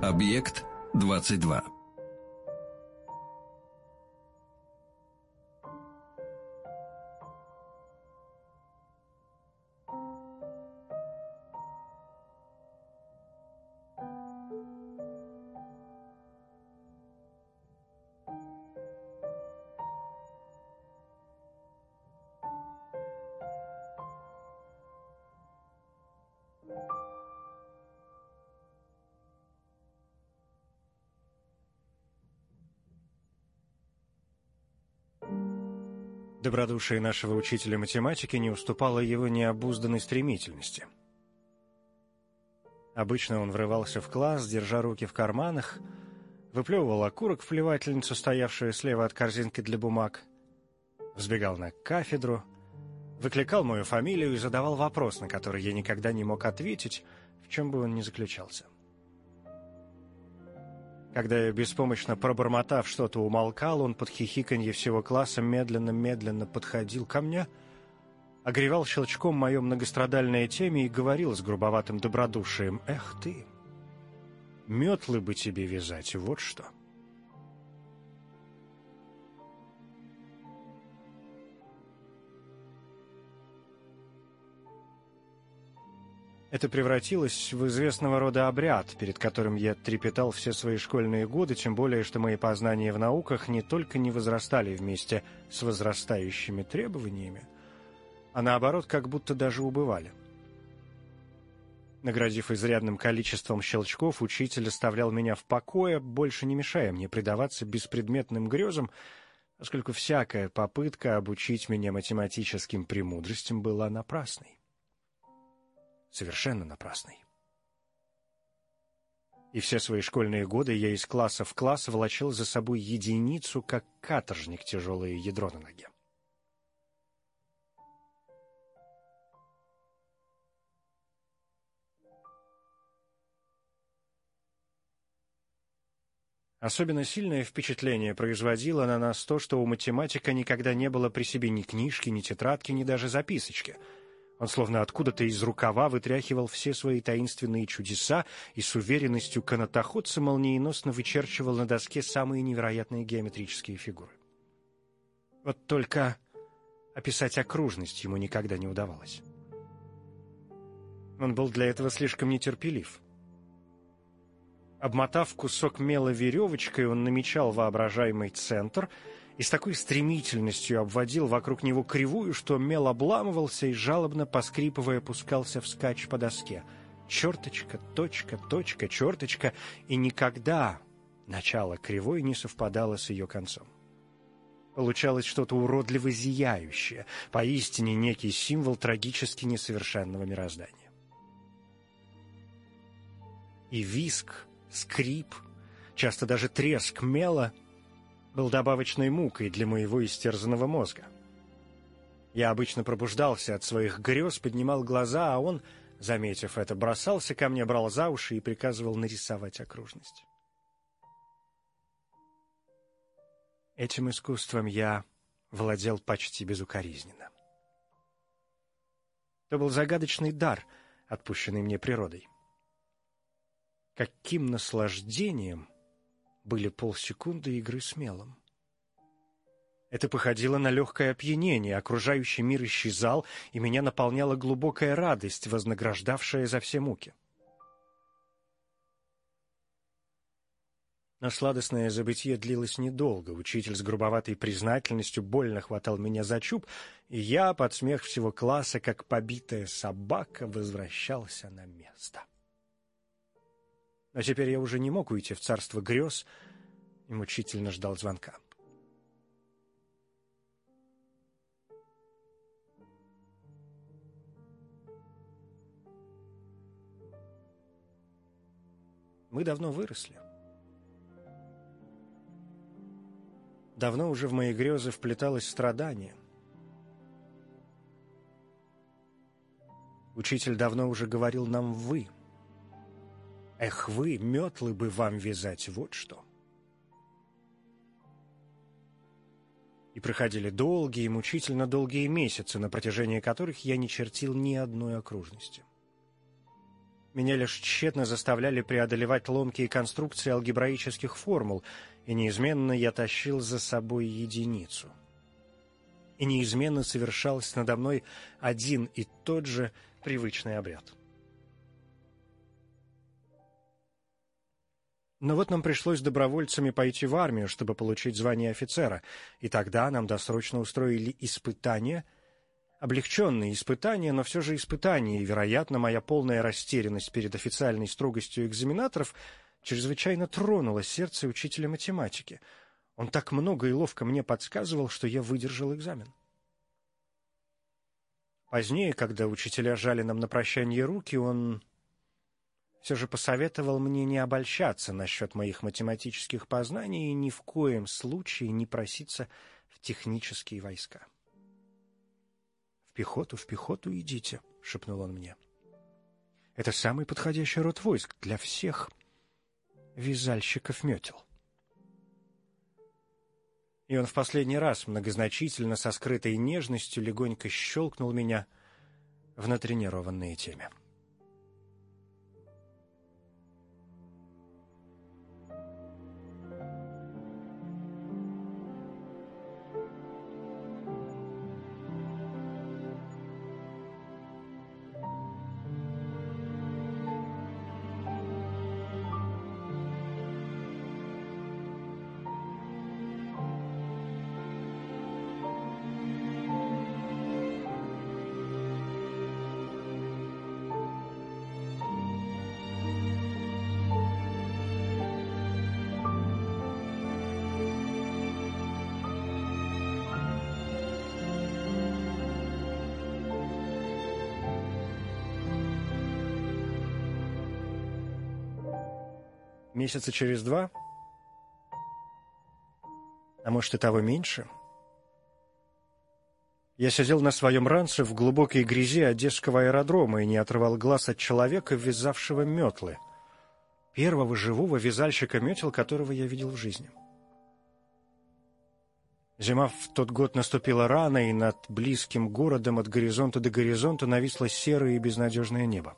Объект 22. Добродушие нашего учителя математики не уступало его необузданной стремительности. Обычно он врывался в класс, держа руки в карманах, выплевывал окурок в плевательницу, стоявшую слева от корзинки для бумаг, взбегал на кафедру, выкликал мою фамилию и задавал вопрос, на который я никогда не мог ответить, в чем бы он ни заключался. Когда я, беспомощно пробормотав что-то, умолкал, он под хихиканье всего класса медленно-медленно подходил ко мне, огревал щелчком мое многострадальное темя и говорил с грубоватым добродушием: «Эх ты, метлы бы тебе вязать, вот что». Это превратилось в известного рода обряд, перед которым я трепетал все свои школьные годы, тем более, что мои познания в науках не только не возрастали вместе с возрастающими требованиями, а наоборот, как будто даже убывали. Наградив изрядным количеством щелчков, учитель оставлял меня в покое, больше не мешая мне предаваться беспредметным грезам, поскольку всякая попытка обучить меня математическим премудростям была напрасной. Совершенно напрасной. И все свои школьные годы я из класса в класс волочил за собой единицу, как каторжник тяжелое ядро на ноге. Особенно сильное впечатление производило на нас то, что у математика никогда не было при себе ни книжки, ни тетрадки, ни даже записочки. Он словно откуда-то из рукава вытряхивал все свои таинственные чудеса и с уверенностью канатоходца молниеносно вычерчивал на доске самые невероятные геометрические фигуры. Вот только описать окружность ему никогда не удавалось. Он был для этого слишком нетерпелив. Обмотав кусок мела веревочкой, он намечал воображаемый центр и с такой стремительностью обводил вокруг него кривую, что мел обламывался и, жалобно поскрипывая, пускался вскачь по доске. Черточка, точка, точка, черточка, и никогда начало кривой не совпадало с ее концом. Получалось что-то уродливо зияющее, поистине некий символ трагически несовершенного мироздания. И визг, скрип, часто даже треск мела был добавочной мукой для моего истерзанного мозга. Я обычно пробуждался от своих грез, поднимал глаза, а он, заметив это, бросался ко мне, брал за уши и приказывал нарисовать окружность. Этим искусством я владел почти безукоризненно. Это был загадочный дар, отпущенный мне природой. Каким наслаждением были полсекунды игры с мелом. Это походило на легкое опьянение, окружающий мир исчезал, и меня наполняла глубокая радость, вознаграждавшая за все муки. Но сладостное забытье длилось недолго. Учитель с грубоватой признательностью больно хватал меня за чуб, и я, под смех всего класса, как побитая собака, возвращался на место. Но теперь я уже не мог уйти в царство грез и мучительно ждал звонка. Мы давно выросли. Давно уже в мои грезы вплеталось страдание. Учитель давно уже говорил нам «вы». Эх вы, метлы бы вам вязать, вот что. И проходили долгие, мучительно долгие месяцы, на протяжении которых я не чертил ни одной окружности. Меня лишь тщетно заставляли преодолевать ломкие конструкции алгебраических формул, и неизменно я тащил за собой единицу. И неизменно совершался надо мной один и тот же привычный обряд. Но вот нам пришлось добровольцами пойти в армию, чтобы получить звание офицера, и тогда нам досрочно устроили испытания, облегченные испытания, но все же испытания, и, вероятно, моя полная растерянность перед официальной строгостью экзаменаторов чрезвычайно тронула сердце учителя математики. Он так много и ловко мне подсказывал, что я выдержал экзамен. Позднее, когда учителя жали нам на прощание руки, он все же посоветовал мне не обольщаться насчет моих математических познаний и ни в коем случае не проситься в технические войска. В пехоту идите», — шепнул он мне. «Это самый подходящий род войск для всех вязальщиков метел». И он в последний раз многозначительно, со скрытой нежностью, легонько щелкнул меня в натренированные темы. Месяца через 2, а может и того меньше, я сидел на своем ранце в глубокой грязи Одесского аэродрома и не отрывал глаз от человека, вязавшего метлы, первого живого вязальщика метел, которого я видел в жизни. Зима в тот год наступила рано, и над близким городом от горизонта до горизонта нависло серое и безнадежное небо.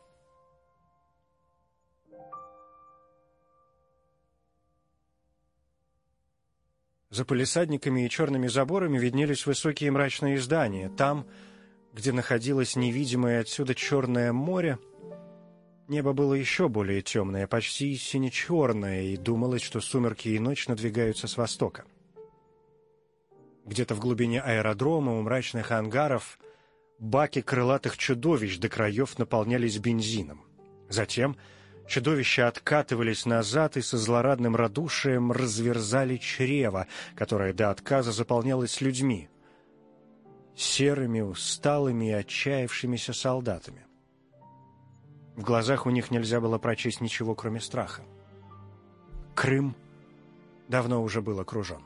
За палисадниками и черными заборами виднелись высокие мрачные здания. Там, где находилось невидимое отсюда Черное море, небо было еще более темное, почти сине-черное, и думалось, что сумерки и ночь надвигаются с востока. Где-то в глубине аэродрома у мрачных ангаров баки крылатых чудовищ до краев наполнялись бензином. Затем чудовища откатывались назад и со злорадным радушием разверзали чрево, которое до отказа заполнялось людьми, серыми, усталыми и отчаявшимися солдатами. В глазах у них нельзя было прочесть ничего, кроме страха. Крым давно уже был окружен.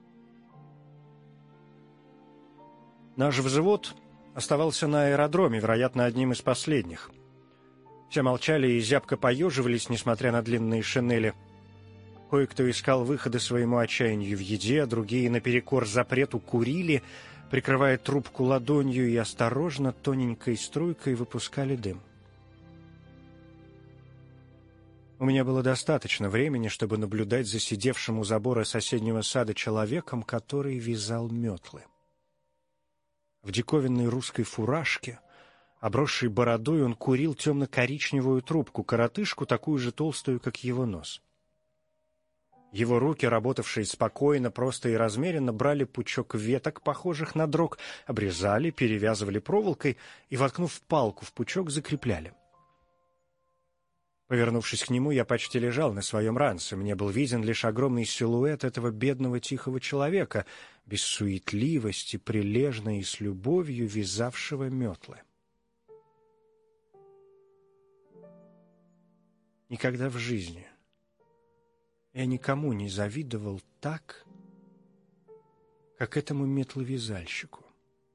Наш взвод оставался на аэродроме, вероятно, одним из последних. Все молчали и зябко поеживались, несмотря на длинные шинели. Кое-кто искал выхода своему отчаянию в еде, а другие наперекор запрету курили, прикрывая трубку ладонью, и осторожно, тоненькой струйкой выпускали дым. У меня было достаточно времени, чтобы наблюдать за сидевшим у забора соседнего сада человеком, который вязал метлы. В диковинной русской фуражке, обросшей бородой, он курил темно-коричневую трубку-коротышку, такую же толстую, как его нос. Его руки, работавшие спокойно, просто и размеренно, брали пучок веток, похожих на дрог, обрезали, перевязывали проволокой и, воткнув палку в пучок, закрепляли. Повернувшись к нему, я почти лежал на своем ранце. Мне был виден лишь огромный силуэт этого бедного тихого человека, без суетливости, прилежно и с любовью вязавшего метлы. Никогда в жизни я никому не завидовал так, как этому метловязальщику.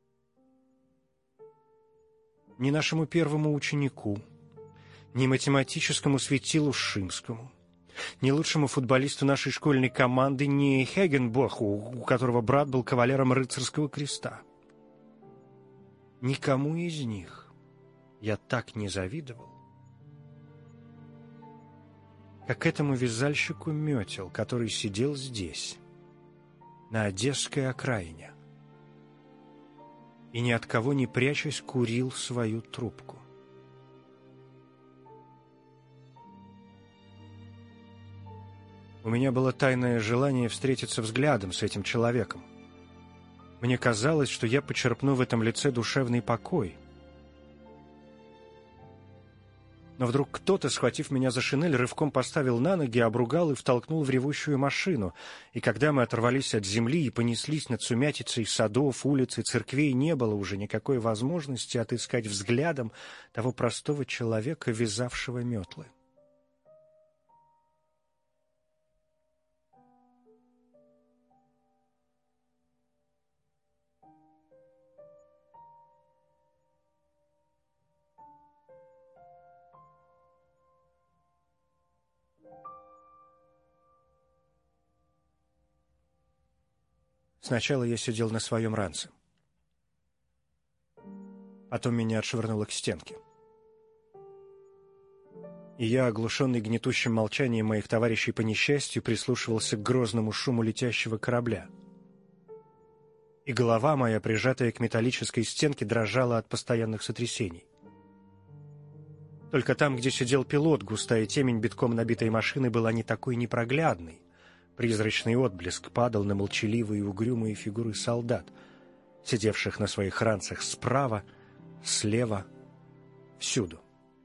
Ни нашему первому ученику, ни математическому светилу Шимскому, ни лучшему футболисту нашей школьной команды, ни Хегенбоху, у которого брат был кавалером рыцарского креста. Никому из них я так не завидовал, как этому вязальщику метел, который сидел здесь, на одесской окраине, и ни от кого не прячась курил свою трубку. У меня было тайное желание встретиться взглядом с этим человеком. Мне казалось, что я почерпну в этом лице душевный покой. Но вдруг кто-то, схватив меня за шинель, рывком поставил на ноги, обругал и втолкнул в ревущую машину. И когда мы оторвались от земли и понеслись над сумятицей садов, улиц и церквей, не было уже никакой возможности отыскать взглядом того простого человека, вязавшего метлы. Сначала я сидел на своем ранце. Потом меня отшвырнуло к стенке. И я, оглушенный гнетущим молчанием моих товарищей по несчастью, прислушивался к грозному шуму летящего корабля. И голова моя, прижатая к металлической стенке, дрожала от постоянных сотрясений. Только там, где сидел пилот, густая темень битком набитой машины была не такой непроглядной. Призрачный отблеск падал на молчаливые и угрюмые фигуры солдат, сидевших на своих ранцах справа, слева, всюду.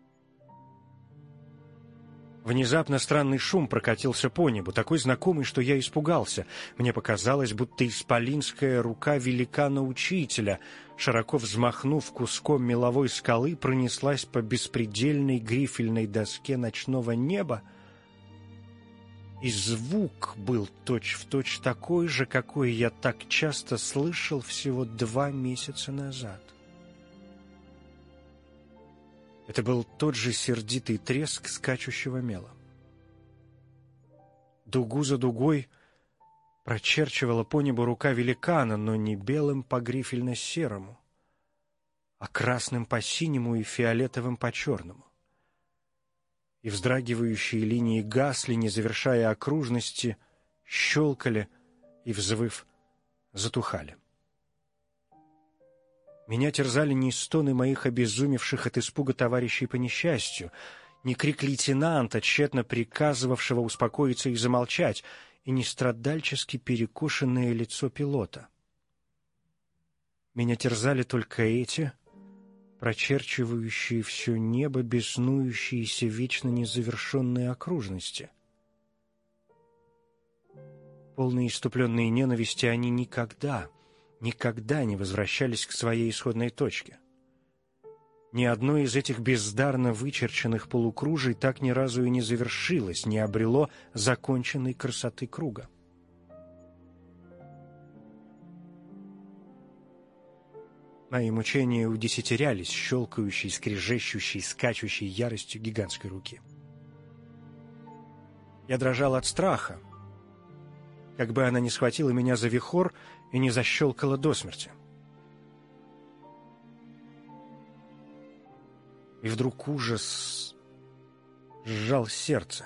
Внезапно странный шум прокатился по небу, такой знакомый, что я испугался. Мне показалось, будто исполинская рука великана-учителя, широко взмахнув куском меловой скалы, пронеслась по беспредельной грифельной доске ночного неба. И звук был точь-в-точь такой же, какой я так часто слышал всего 2 месяца назад. Это был тот же сердитый треск скачущего мела. Дугу за дугой прочерчивала по небу рука великана, но не белым по грифельно-серому, а красным по синему и фиолетовым по черному. И вздрагивающие линии гасли, не завершая окружности, щелкали и, взвыв, затухали. Меня терзали не стоны моих обезумевших от испуга товарищей по несчастью, не крик лейтенанта, тщетно приказывавшего успокоиться и замолчать, и не страдальчески перекошенное лицо пилота. Меня терзали только эти, прочерчивающие все небо, беснующиеся вечно незавершенные окружности. Полные иступленные ненависти, они никогда не возвращались к своей исходной точке. Ни одно из этих бездарно вычерченных полукружий так ни разу и не завершилось, не обрело законченной красоты круга. Мои мучения удесятерялись щелкающей, скрежещущей, скачущей яростью гигантской руки. Я дрожал от страха, как бы она ни схватила меня за вихор и не защелкала до смерти. И вдруг ужас сжал сердце.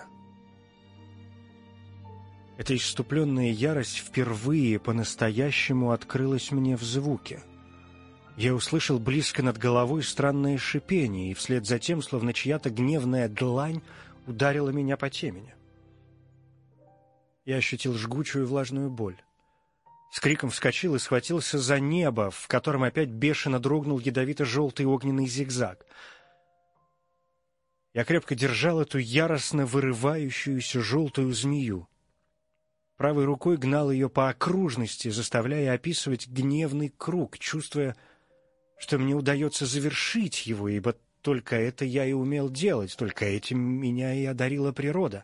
Эта исступленная ярость впервые по-настоящему открылась мне в звуке. Я услышал близко над головой странное шипение, и вслед за тем, словно чья-то гневная длань, ударила меня по темени. Я ощутил жгучую влажную боль. С криком вскочил и схватился за небо, в котором опять бешено дрогнул ядовито-желтый огненный зигзаг. Я крепко держал эту яростно вырывающуюся желтую змею. Правой рукой гнал ее по окружности, заставляя описывать гневный круг, чувствуя, что мне удается завершить его, ибо только это я и умел делать, только этим меня и одарила природа.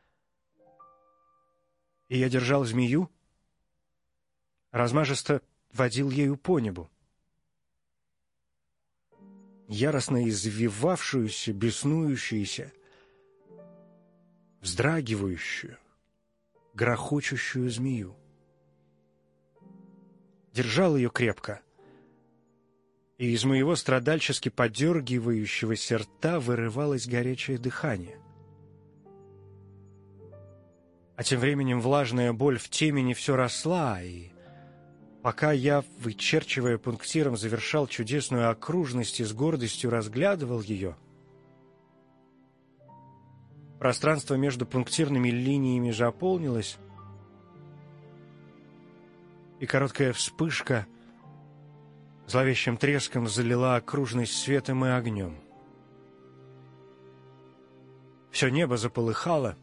И я держал змею, размашисто водил ею по небу. Яростно извивавшуюся, беснующуюся, вздрагивающую, грохочущую змею. Держал ее крепко, и из моего страдальчески подергивающегося рта вырывалось горячее дыхание. А тем временем влажная боль в темени все росла, и пока я, вычерчивая пунктиром, завершал чудесную окружность и с гордостью разглядывал ее, пространство между пунктирными линиями заполнилось, и короткая вспышка зловещим треском залила окружность светом и огнем. Все небо заполыхало,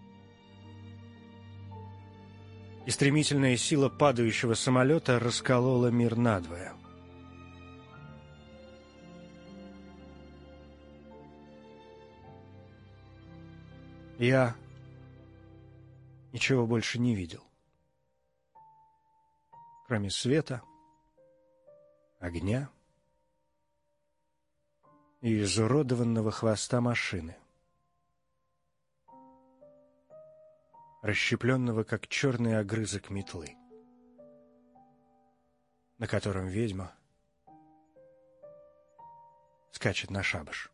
и стремительная сила падающего самолета расколола мир надвое. Я ничего больше не видел, кроме света, огня и изуродованного хвоста машины, расщепленного, как черный огрызок метлы, на котором ведьма скачет на шабаш.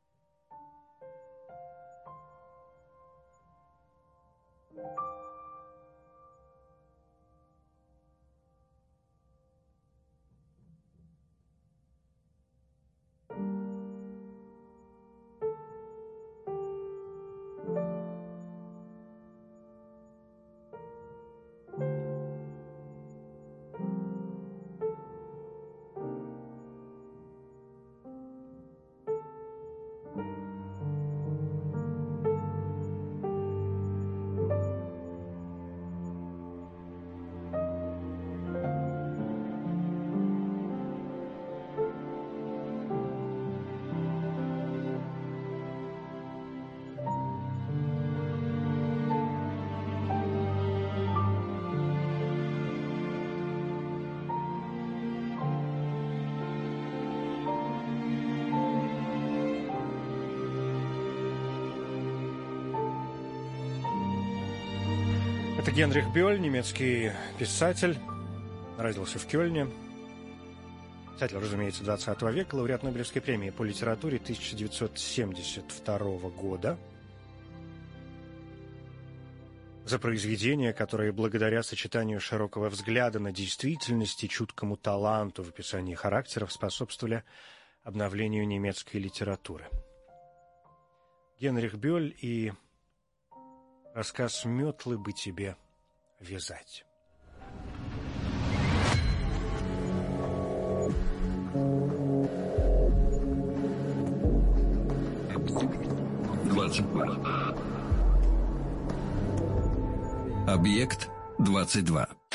Это Генрих Бёль, немецкий писатель, родился в Кёльне. Писатель, разумеется, 20 века, лауреат Нобелевской премии по литературе 1972 года. За произведения, которые благодаря сочетанию широкого взгляда на действительность и чуткому таланту в описании характеров способствовали обновлению немецкой литературы. Генрих Бёль и рассказ «Метлы бы тебе вязать». Объект 22.